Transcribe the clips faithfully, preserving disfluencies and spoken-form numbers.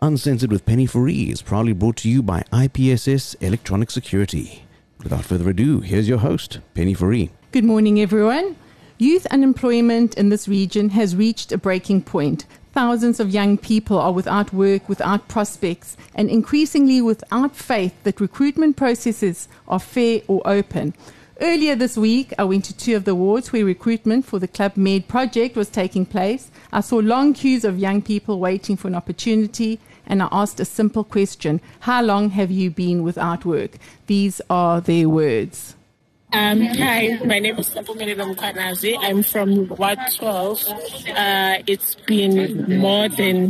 Uncensored with Penny Fourie is proudly brought to you by I P S S Electronic Security. Without further ado, here's your host, Penny Fourie. Good morning, everyone. Youth unemployment in this region has reached a breaking point. Thousands of young people are without work, without prospects, and increasingly without faith that recruitment processes are fair or open. Earlier this week, I went to two of the wards where recruitment for the Club Med project was taking place. I saw long queues of young people waiting for an opportunity, and I asked a simple question: how long have you been without work? These are their words. Um, hi, my name is Sapumelelo Mkhwanazi. I'm from Ward twelve. Uh, it's been more than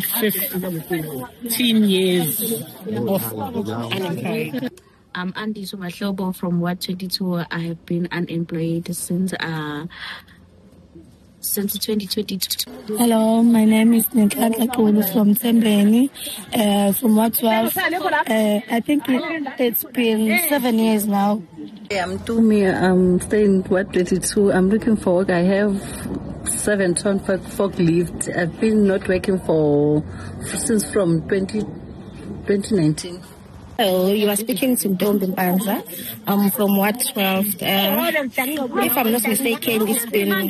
fifteen years of unemployed. I'm Andy Sumahlobo from Ward twenty-two. I have been unemployed since uh, since twenty twenty-two. Hello, my name is Nkatla Kulu from Tembeni, uh, from Ward twelve. Uh, I think it, it's been seven years now. I'm Tumi. I'm staying in Ward twenty-two. I'm looking for work. I have seven ton forklift. I've been not working for since from twenty nineteen. Hello, you are speaking to Ntombi Mpanza. I'm from Ward twelve. Uh, if I'm not mistaken, it's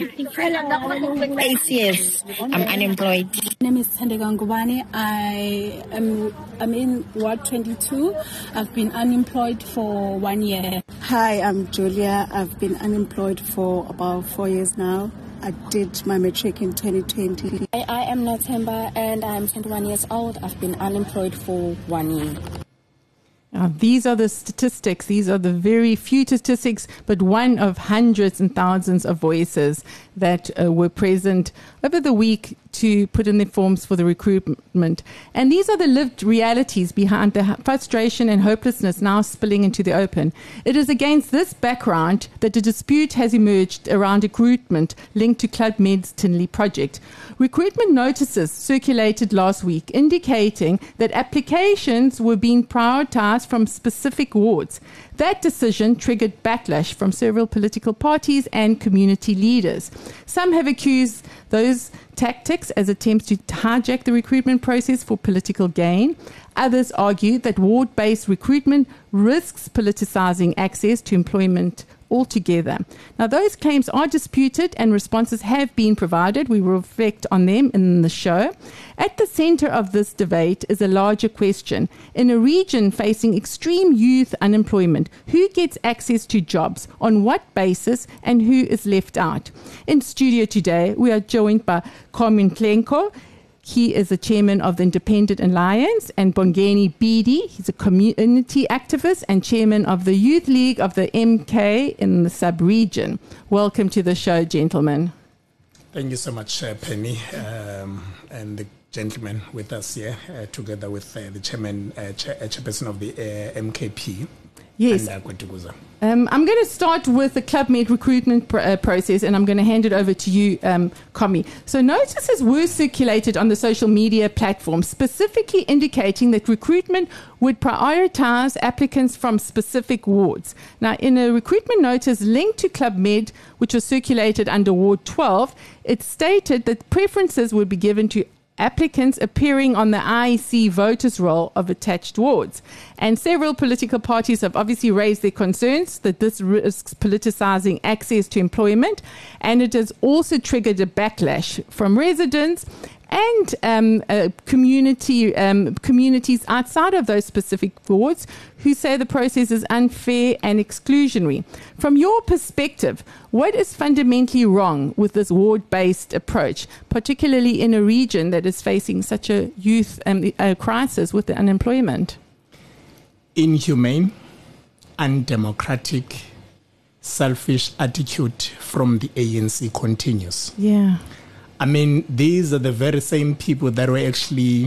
been eight years I'm unemployed. My name is Thandeka Ngubane. I am I'm in Ward twenty-two. I've been unemployed for one year. Hi, I'm Julia. I've been unemployed for about four years now. I did my matric in twenty twenty. I, I am Nathemba and I'm twenty-one years old. I've been unemployed for one year. Uh, these are the statistics. These are the very few statistics, but one of hundreds and thousands of voices that uh, were present over the week to put in their forms for the recruitment. And these are the lived realities behind the frustration and hopelessness now spilling into the open. It is against this background that a dispute has emerged around recruitment linked to Club Med's Tinley project. Recruitment notices circulated last week indicating that applications were being prioritized from specific wards. That decision triggered backlash from several political parties and community leaders. Some have accused those tactics as attempts to hijack the recruitment process for political gain. Others argue that ward-based recruitment risks politicizing access to employment altogether. Now, those claims are disputed and responses have been provided. We will reflect on them in the show. At the center of this debate is a larger question. In a region facing extreme youth unemployment, who gets access to jobs, on what basis, and who is left out? In studio today, we are joined by Carmen Klenko. He is the chairman of the Independent Alliance, and Bongeni Bidi. He's a community activist and chairman of the Youth League of the M K in the sub-region. Welcome to the show, gentlemen. Thank you so much, uh, Penny, um, and the gentleman with us here, uh, together with uh, the chairman, uh, cha- chairperson of the uh, M K P. Yes. And, uh, um, I'm going to start with the Club Med recruitment pr- uh, process, and I'm going to hand it over to you, um, Komi. So notices were circulated on the social media platforms, specifically indicating that recruitment would prioritize applicants from specific wards. Now, in a recruitment notice linked to Club Med, which was circulated under Ward twelve, it stated that preferences would be given to applicants appearing on the I E C voters roll of attached wards. And several political parties have obviously raised their concerns that this risks politicizing access to employment, and it has also triggered a backlash from residents and um, uh, community um, communities outside of those specific wards who say the process is unfair and exclusionary. From your perspective, what is fundamentally wrong with this ward-based approach, particularly in a region that is facing such a youth um, uh, crisis with the unemployment? Inhumane, undemocratic, selfish attitude from the A N C continues. Yeah. I mean, these are the very same people that were actually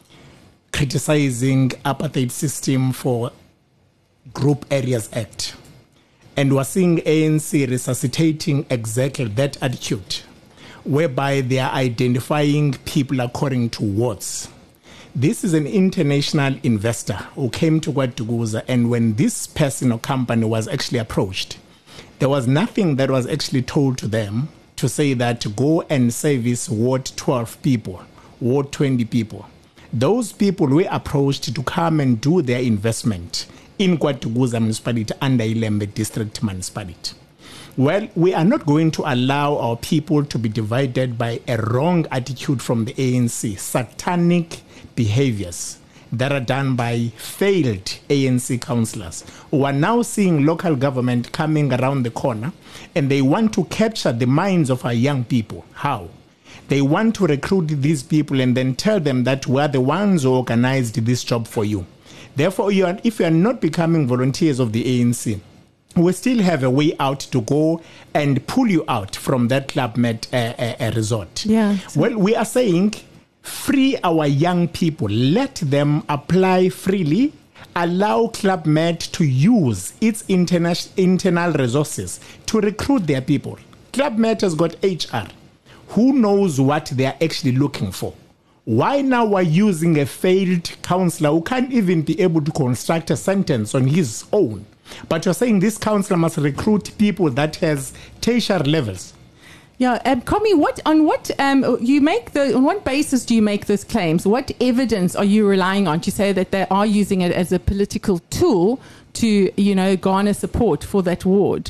criticizing apartheid system for Group Areas Act. And we're seeing A N C resuscitating exactly that attitude, whereby they are identifying people according to wards. This is an international investor who came to KwaDukuza, and when this person or company was actually approached, there was nothing that was actually told to them to say that go and service Ward twelve people, Ward twenty people. those people were approached to come and do their investment in KwaDukuza municipality under Ilembe district municipality. Well, we are not going to allow our people to be divided by a wrong attitude from the A N C, satanic behaviors that are done by failed A N C councillors who are now seeing local government coming around the corner, and they want to capture the minds of our young people. How? They want to recruit these people and then tell them that we are the ones who organized this job for you. Therefore, you are, if you are not becoming volunteers of the A N C, we still have a way out to go and pull you out from that Club Med uh, uh, resort. Yeah. So well, we are saying free our young people. Let them apply freely. Allow Club Med to use its interna- internal resources to recruit their people. Club Med has got H R. Who knows what they are actually looking for? Why now we're using a failed councillor who can't even be able to construct a sentence on his own? But you're saying this councillor must recruit people that has tertiary levels. Yeah, um, Komi, what on what um you make the on what basis do you make those claims? What evidence are you relying on to say that they are using it as a political tool to, you know, garner support for that ward?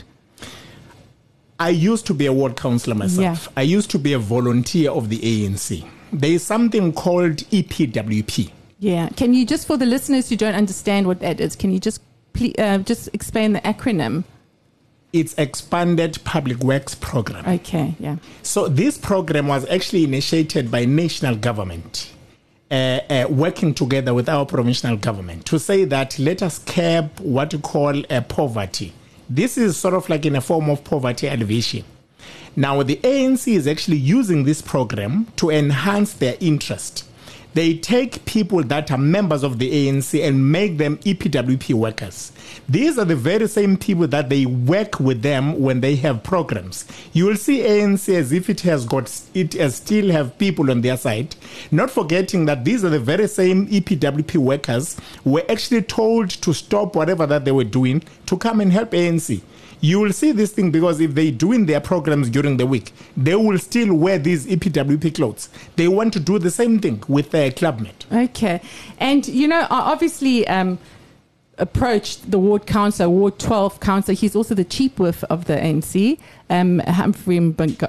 I used to be a ward councillor myself. Yeah. I used to be a volunteer of the A N C. There is something called E P W P. Yeah. Can you just, for the listeners who don't understand what that is, can you just please, uh, just explain the acronym? It's Expanded Public Works Program. Okay, yeah. So this program was actually initiated by national government, uh, uh, working together with our provincial government to say that let us curb what we call uh, poverty. This is sort of like in a form of poverty alleviation. Now, the A N C is actually using this program to enhance their interest. They take people that are members of the A N C and make them E P W P workers. These are the very same people that they work with them when they have programs. You will see A N C as if it has got, it has still have people on their side, not forgetting that these are the very same E P W P workers who were actually told to stop whatever that they were doing to come and help A N C. You will see this thing because if they doing their programs during the week, they will still wear these E P W P clothes. They want to do the same thing with their Club Med. Okay. And, you know, obviously um, approached the ward councillor, Ward twelve councillor. He's also the chief whip of the A N C, um, Humphrey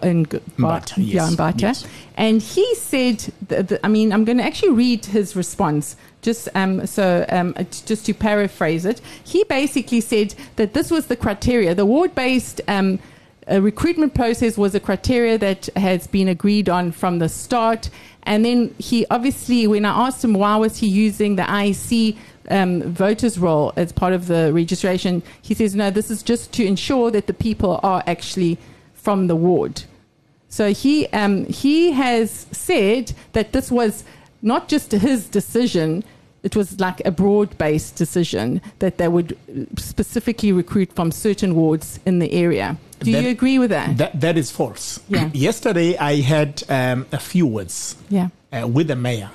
Mbata. Yeah, Mbata. Yes. And he said, that, that, I mean, I'm going to actually read his response. Just um, so, um, just to paraphrase it, he basically said that this was the criteria. The ward-based um, uh, recruitment process was a criteria that has been agreed on from the start. And then he obviously, when I asked him why was he using the I C um, voters roll as part of the registration, he says, no, this is just to ensure that the people are actually from the ward. So he um, he has said that this was not just his decision, it was like a broad-based decision that they would specifically recruit from certain wards in the area. Do that, you agree with that? That that is false. Yeah. Yesterday, I had um, a few words yeah. uh, with the mayor.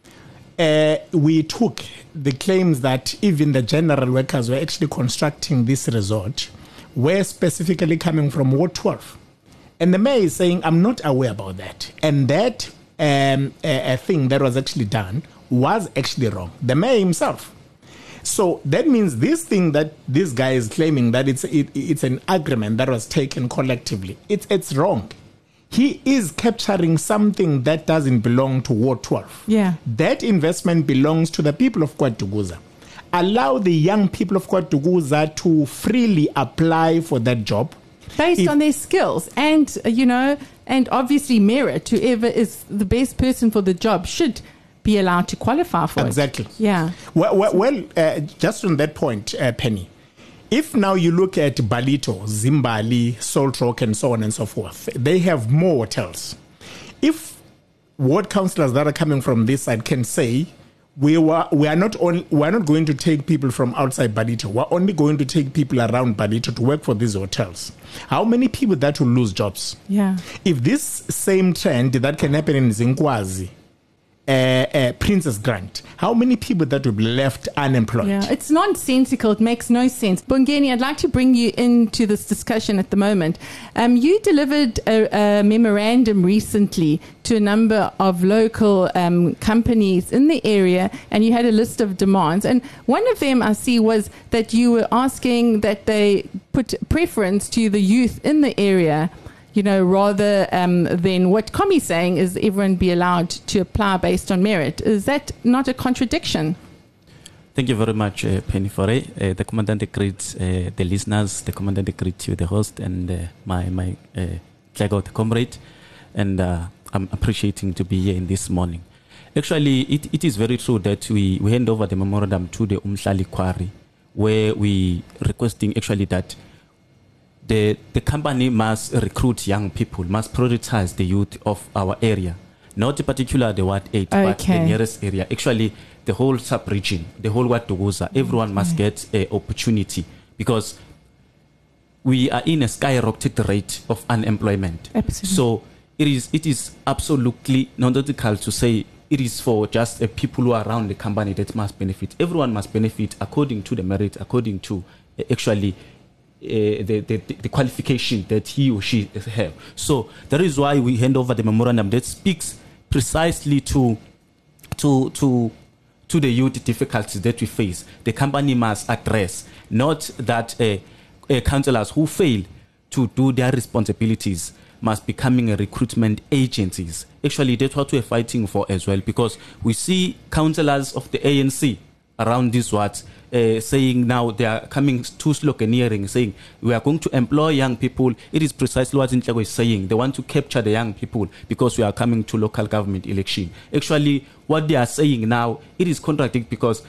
Uh, we took the claims that even the general workers were actually constructing this resort were specifically coming from Ward twelve. And the mayor is saying, I'm not aware about that. And that um, a, a thing that was actually done was actually wrong. The mayor himself. So that means this thing that this guy is claiming that it's it, it's an agreement that was taken collectively. It's it's wrong. He is capturing something that doesn't belong to Ward twelve. Yeah. That investment belongs to the people of KwaDukuza. Allow the young people of KwaDukuza to freely apply for that job. Based if, on their skills and, uh, you know, and obviously merit. Whoever is the best person for the job should be allowed to qualify for exactly. it. Exactly. Yeah. Well, well, well uh, just on that point, uh, Penny, if now you look at Balito, Zimbali, Salt Rock, and so on and so forth, they have more hotels. If ward councillors that are coming from this side can say, we were we are not only we are not going to take people from outside Balito, we're only going to take people around Balito to work for these hotels. How many people that will lose jobs? Yeah. If this same trend that can happen in Zinkwazi uh, uh, Princess Grant, how many people that will be left unemployed? Yeah, it's nonsensical. It makes no sense. Bongeni, I'd like to bring you into this discussion at the moment. Um, you delivered a, a memorandum recently to a number of local um, companies in the area, and you had a list of demands. And one of them I see was that you were asking that they put preference to the youth in the area, you know, rather um, than what Komi's saying is everyone be allowed to apply based on merit. Is that not a contradiction? Thank you very much, uh, Penny Foray. Uh, the Commandant greets uh, the listeners. The Commandant greets you, the host, and uh, my my uh, the comrade. And uh, I'm appreciating to be here in this morning. Actually, it, it is very true that we, we hand over the memorandum to the Umhlali Quarry, where we requesting actually that The, the company must recruit young people, must prioritize the youth of our area, not in particular the Ward eight, okay. but the nearest area. Actually, the whole sub-region, the whole Ward Togoza, everyone okay. must get an opportunity because we are in a skyrocketed rate of unemployment. Absolutely. So it is it is absolutely nonsensical to say it is for just uh, people who are around the company that must benefit. Everyone must benefit according to the merit, according to uh, actually Uh, the, the, the qualification that he or she have. So that is why we hand over the memorandum that speaks precisely to to to to the youth difficulties that we face. The company must address, not that uh, uh, councillors who fail to do their responsibilities must becoming a recruitment agencies. Actually, that's what we're fighting for as well, because we see councillors of the A N C around these wards uh, saying now they are coming to sloganeering, saying we are going to employ young people. It is precisely what Ntlego is saying. They want to capture the young people because we are coming to local government election. Actually, what they are saying now, it is contradictory because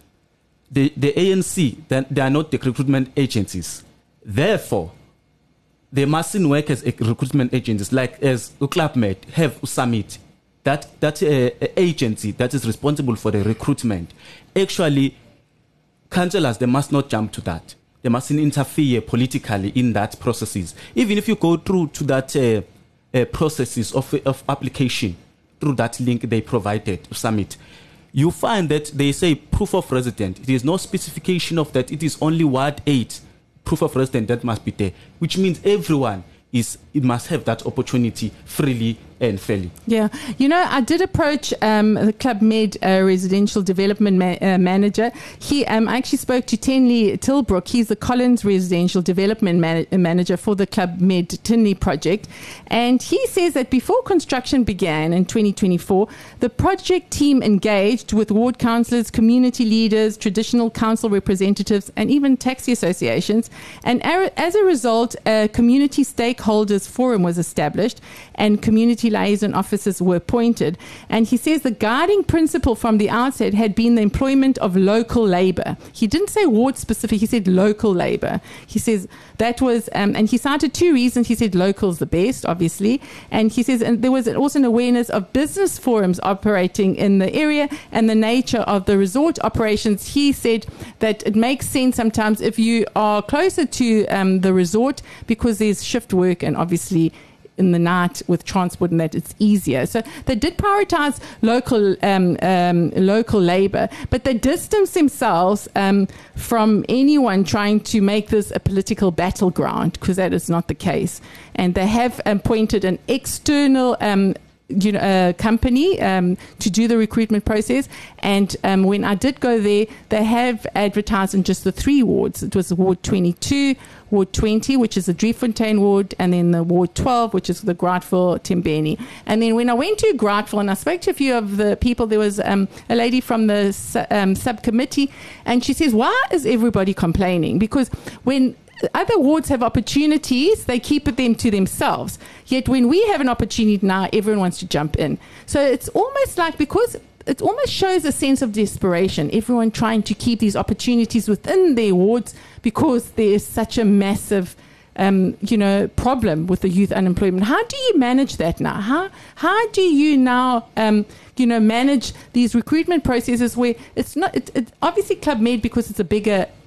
the, the A N C, they are not the recruitment agencies. Therefore, they mustn't work as recruitment agencies like as UClubMed have Summit. That that uh, agency that is responsible for the recruitment, actually, councillors, they must not jump to that. They mustn't interfere politically in that processes. Even if you go through to that uh, uh, processes of, of application, through that link they provided, Summit, you find that they say proof of resident. It is no specification of that. It is only Ward eight proof of resident that must be there, which means everyone is it must have that opportunity freely and fairly. Yeah. You know, I did approach um, the Club Med uh, residential development ma- uh, manager. He, um, I actually spoke to Tenley Tilbrook. He's the Collins residential development man- manager for the Club Med Tenley project. And he says that before construction began in twenty twenty-four, the project team engaged with ward councillors, community leaders, traditional council representatives, and even taxi associations. And as a result, a community stakeholders forum was established and community liaison officers were appointed. And he says the guiding principle from the outset had been the employment of local labour. He didn't say ward specific, he said local labour. He says that was, um, and he cited two reasons. He said local's the best, obviously. And he says, and there was also an awareness of business forums operating in the area and the nature of the resort operations. He said that it makes sense sometimes if you are closer to um, the resort because there's shift work and obviously in the night with transport and that it's easier. So they did prioritize local um, um, local labor, but they distanced themselves um, from anyone trying to make this a political battleground, because that is not the case. And they have appointed an external um, you know, uh, company um, to do the recruitment process. And um, when I did go there, they have advertised in just the three wards. It was Ward twenty-two, Ward twenty, which is the Driefontein ward, and then the Ward twelve, which is the Graatville Tembeni. And then when I went to Graatville and I spoke to a few of the people, there was um, a lady from the um, subcommittee, and she says, why is everybody complaining? Because when other wards have opportunities, they keep them to themselves. Yet when we have an opportunity now, everyone wants to jump in. So it's almost like, because it almost shows a sense of desperation, everyone trying to keep these opportunities within their wards because there is such a massive um, you know, problem with the youth unemployment. How do you manage that now? How how do you now um, you know, manage these recruitment processes where it's not, it, it, obviously Club Med, because it's a bigger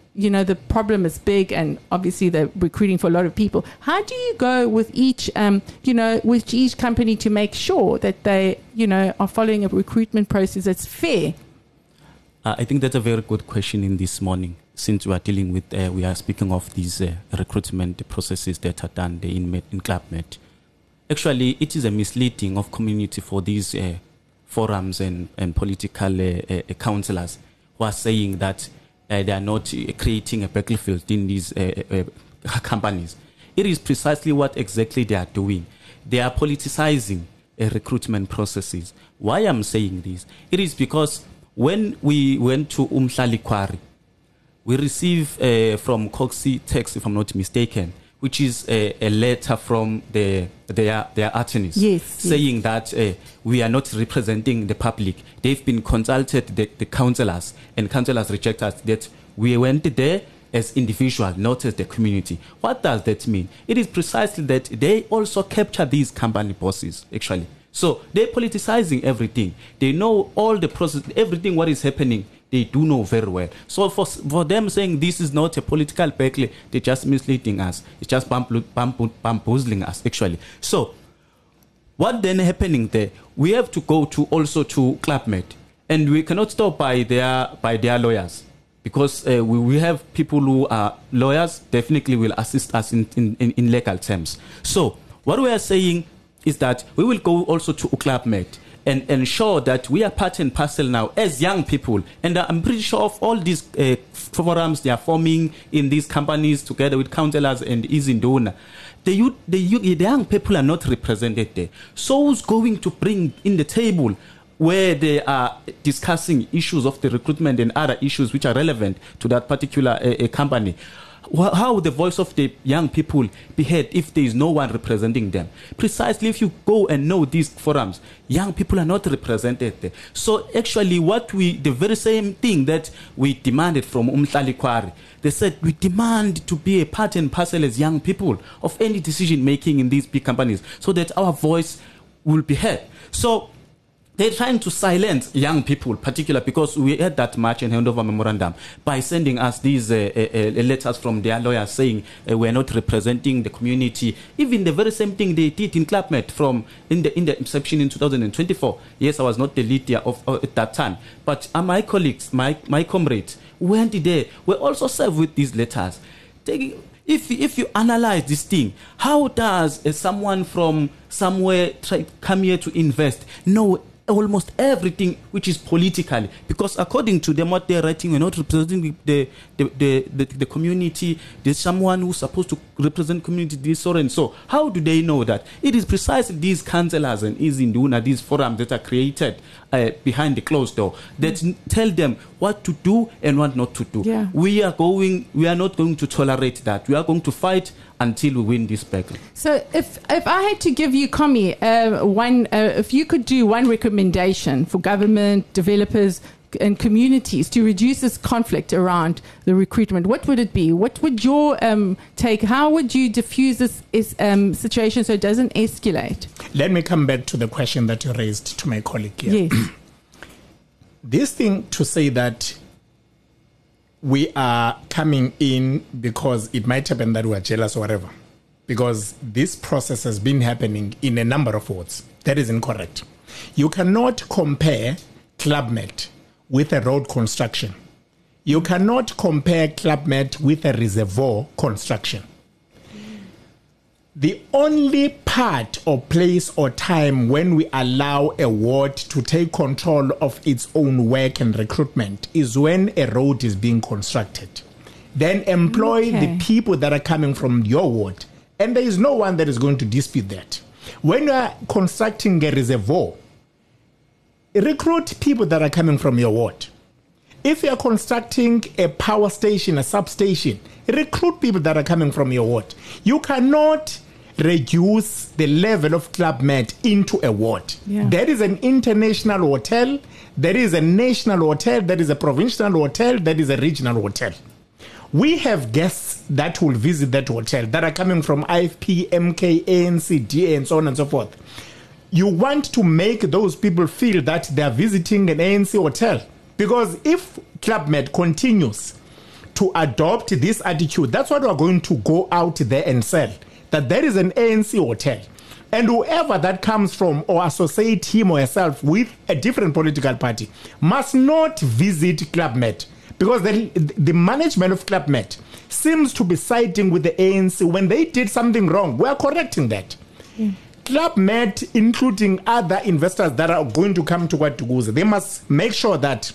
you know, the problem is big and obviously they're recruiting for a lot of people. How do you go with each, um, you know, with each company to make sure that they, you know, are following a recruitment process that's fair? Uh, I think that's a very good question in this morning, since we are dealing with, uh, we are speaking of these uh, recruitment processes that are done there in, in ClubMed. Actually, it is a misleading of community for these uh, forums and, and political uh, uh, councillors who are saying that uh, they are not uh, creating a battlefield in these uh, uh, companies. It is precisely what exactly they are doing. They are politicizing uh, recruitment processes. Why I'm saying this? It is because when we went to Umhlali Quarry, we received uh, from Coxie Text, if I'm not mistaken, which is a, a letter from the, their, their attorneys, yes, saying yes. that uh, we are not representing the public. They've been consulted, the, the councillors, and councillors reject us that we went there as individuals, not as the community. What does that mean? It is precisely that they also capture these company bosses, actually. So they're politicizing everything. They know all the process, everything what is happening, they do know very well. So for for them saying this is not a political battle, they're just misleading us. It's just bambo- bambo- bamboozling us, actually. So what then happening there? We have to go to also to ClubMed, and we cannot stop by their by their lawyers, because uh, we, we have people who are lawyers, definitely will assist us in, in, in legal terms. So what we are saying is that we will go also to ClubMed and ensure that we are part and parcel now as young people. And I'm pretty sure of all these uh, forums they are forming in these companies together with councillors and Izinduna. The, youth, the, youth, the young people are not represented there. So who's going to bring in the table where they are discussing issues of the recruitment and other issues which are relevant to that particular uh, uh, company? How would the voice of the young people be heard if there is no one representing them? Precisely, if you go and know these forums, young people are not represented there. So actually what we, the very same thing that we demanded from Umhlali Quarry, they said we demand to be a part and parcel as young people of any decision making in these big companies so that our voice will be heard. So they're trying to silence young people, particularly because we had that march and handover memorandum by sending us these uh, uh, letters from their lawyers saying uh, we're not representing the community. Even the very same thing they did in ClubMed from in the in the inception in two thousand twenty-four. Yes, I was not the leader of uh, at that time, but uh, my colleagues, my my comrades, went there. Were also served with these letters. Taking, If if you analyze this thing, how does uh, someone from somewhere try come here to invest? No. Almost everything which is politically, because according to them what they're writing, we're not representing the the, the, the, the community. There's someone who's supposed to represent community this so and so. How do they know that? It is precisely these councillors and Izinduna, these forums that are created uh, behind the closed door that mm. tell them what to do and what not to do. Yeah. We are going we are not going to tolerate that. We are going to fight until we win this battle. So if if I had to give you, Komi, uh, one, uh, if you could do one recommendation for government, developers and communities to reduce this conflict around the recruitment, what would it be? What would your um, take? How would you diffuse this is, um, situation so it doesn't escalate? Let me come back to the question that you raised to my colleague here. Yes. This thing to say that we are coming in because it might happen that we are jealous or whatever, because this process has been happening in a number of wards. That is incorrect. You cannot compare ClubMed with a road construction. You cannot compare ClubMed with a reservoir construction. The only part or place or time when we allow a ward to take control of its own work and recruitment is when a road is being constructed. Then employ okay. the people that are coming from your ward. And there is no one that is going to dispute that. When you are constructing a reservoir, recruit people that are coming from your ward. If you are constructing a power station, a substation, recruit people that are coming from your ward. You cannot reduce the level of ClubMed into a ward. Yeah. There is an international hotel, there is a national hotel, there is a provincial hotel, there is a regional hotel. We have guests that will visit that hotel that are coming from I F P, M K, A N C, D A, and so on and so forth. You want to make those people feel that they are visiting an A N C hotel, because if ClubMed continues to adopt this attitude, that's what we're going to go out there and sell. That there is an A N C hotel. And whoever that comes from or associate him or herself with a different political party must not visit Club Med, because the, the management of Club Med seems to be siding with the A N C when they did something wrong. We are correcting that. Yeah. Club Med, including other investors that are going to come to KwaDukuza, they must make sure that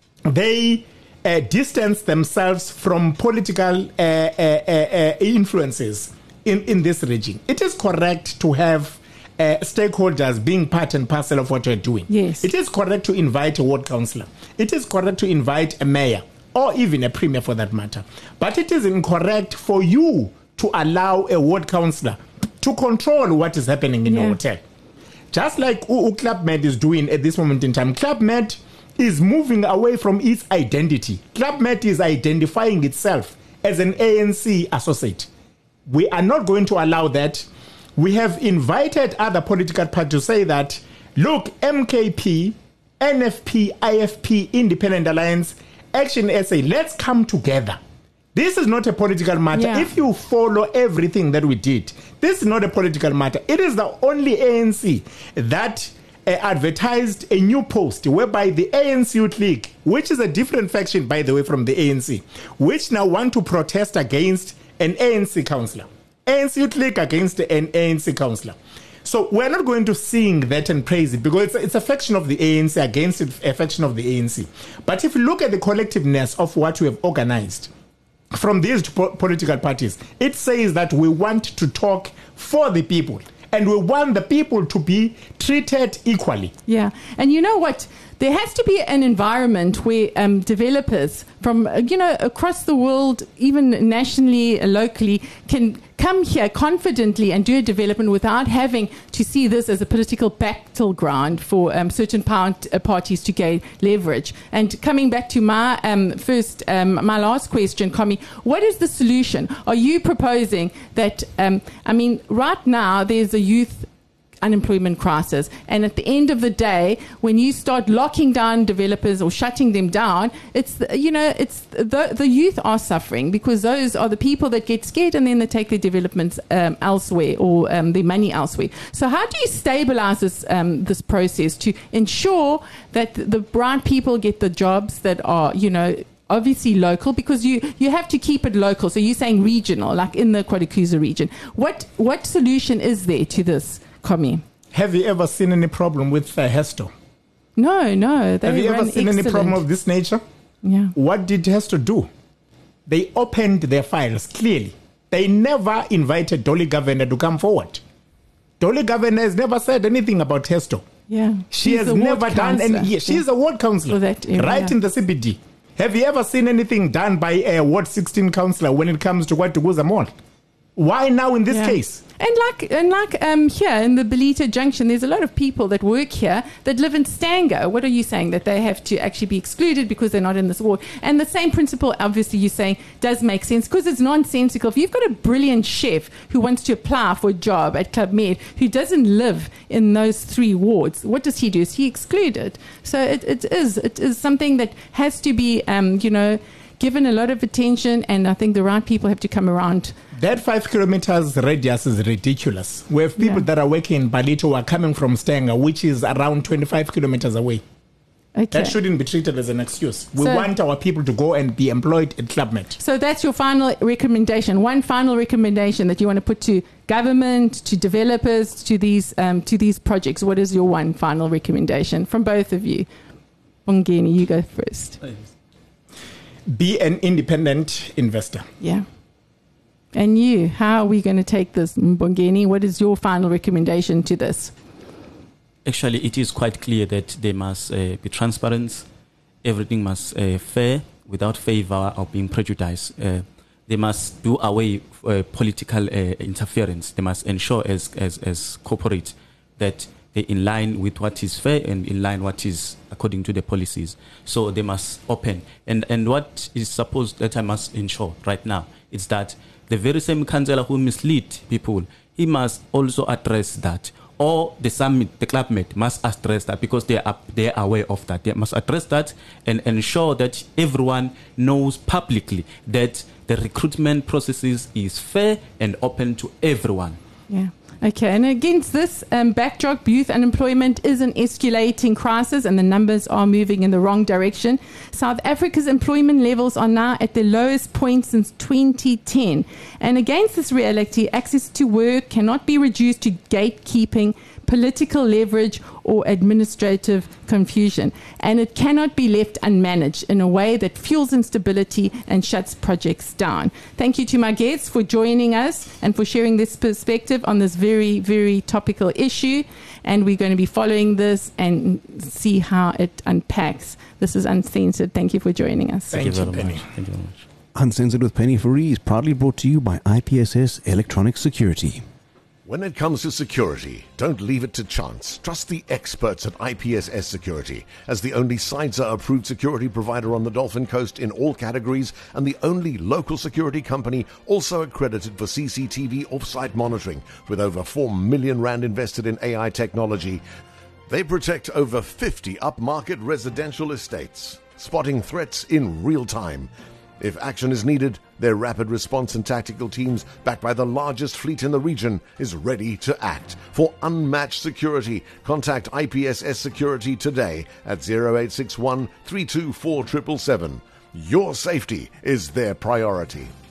they uh, distance themselves from political uh, uh, uh, influences in, in this region. It is correct to have uh, stakeholders being part and parcel of what you're doing. Yes. It is correct to invite a ward councillor. It is correct to invite a mayor or even a premier for that matter. But it is incorrect for you to allow a ward councillor to control what is happening in yeah. your hotel. Just like U Club Med is doing at this moment in time. Club Med is moving away from its identity. Club Med is identifying itself as an A N C associate. We are not going to allow that. We have invited other political parties to say that, look, M K P, N F P, I F P, Independent Alliance, Action S A, let's come together. This is not a political matter. Yeah. If you follow everything that we did, this is not a political matter. It is the only A N C that uh, advertised a new post whereby the A N C Youth League, which is a different faction, by the way, from the A N C, which now want to protest against an A N C councillor. A N C Youth League against an A N C councillor. So we're not going to sing that and praise it, because it's, it's a faction of the A N C against a faction of the A N C. But if you look at the collectiveness of what we have organized from these two po- political parties, it says that we want to talk for the people and we want the people to be treated equally. Yeah. And you know what? There has to be an environment where um, developers from, uh, you know, across the world, even nationally, uh, locally, can come here confidently and do a development without having to see this as a political battleground for um, certain part, uh, parties to gain leverage. And coming back to my um, first, um, my last question, Komi, what is the solution? Are you proposing that, um, I mean, right now there's a youth unemployment crisis, and at the end of the day, when you start locking down developers or shutting them down, it's the, you know it's the the youth are suffering, because those are the people that get scared and then they take their developments um, elsewhere or um, their money elsewhere. So how do you stabilize this um, this process to ensure that the right people get the jobs that are, you know, obviously local, because you, you have to keep it local. So you're saying regional, like in the KwaDukuza region. What what solution is there to this, Komi? Have you ever seen any problem with uh, Hesto? No, no. Have you ever seen excellent. any problem of this nature? Yeah. What did Hesto do? They opened their files clearly. They never invited Dolly Governor to come forward. Dolly Governor has never said anything about Hesto. Yeah. She She's has never done any. Yeah, she's yeah. a ward councillor, that area, right yeah. in the C B D. Have you ever seen anything done by a Ward sixteen councillor when it comes to KwaDukuza Mall? Why now in this yeah. case? And like and like um, here in the Belita Junction, there's a lot of people that work here that live in Stanger. What are you saying? That they have to actually be excluded because they're not in this ward? And the same principle, obviously, you're saying does make sense, because it's nonsensical. If you've got a brilliant chef who wants to apply for a job at Club Med who doesn't live in those three wards, what does he do? Is he excluded? So it, it is it is something that has to be, um, you know, given a lot of attention, and I think the right people have to come around. That five kilometers radius is ridiculous. We have people yeah. that are working in Balito who are coming from Stanger, which is around twenty-five kilometers away. Okay. That shouldn't be treated as an excuse. We so, want our people to go and be employed at Club Med. So that's your final recommendation. One final recommendation that you want to put to government, to developers, to these um, to these projects. What is your one final recommendation from both of you? Bongeni, you go first. Be an independent investor. Yeah. And you, how are we going to take this, Bongeni? What is your final recommendation to this? Actually, it is quite clear that they must uh, be transparent. Everything must uh, fair, without favor or being prejudiced. Uh, they must do away uh, political uh, interference. They must ensure as, as, as corporate that they're in line with what is fair and in line what is according to the policies. So they must open. And, and what is supposed that I must ensure right now is that the very same councillor who mislead people, he must also address that. or the summit, the clubmate must address that because they are they are aware of that. They must address that and ensure that everyone knows publicly that the recruitment processes is fair and open to everyone. Yeah. Okay, and against this um, backdrop, youth unemployment is an escalating crisis and the numbers are moving in the wrong direction. South Africa's employment levels are now at the lowest point since twenty ten. And against this reality, access to work cannot be reduced to gatekeeping, political leverage or administrative confusion. And it cannot be left unmanaged in a way that fuels instability and shuts projects down. Thank you to my guests for joining us and for sharing this perspective on this very, very topical issue. And we're going to be following this and see how it unpacks. This is Uncensored. Thank you for joining us. Thank, Thank you, Penny. Much. Thank you very much. Uncensored with Penny Fourie is proudly brought to you by I P S S Electronic Security. When it comes to security, don't leave it to chance. Trust the experts at I P S S Security as the only SIDSA-approved security provider on the Dolphin Coast in all categories and the only local security company also accredited for C C T V off-site monitoring with over four million rand invested in A I technology. They protect over fifty upmarket residential estates, spotting threats in real time. If action is needed, their rapid response and tactical teams, backed by the largest fleet in the region, is ready to act. For unmatched security, contact I P S S Security today at zero eight six one, three two four seven seven seven. Your safety is their priority.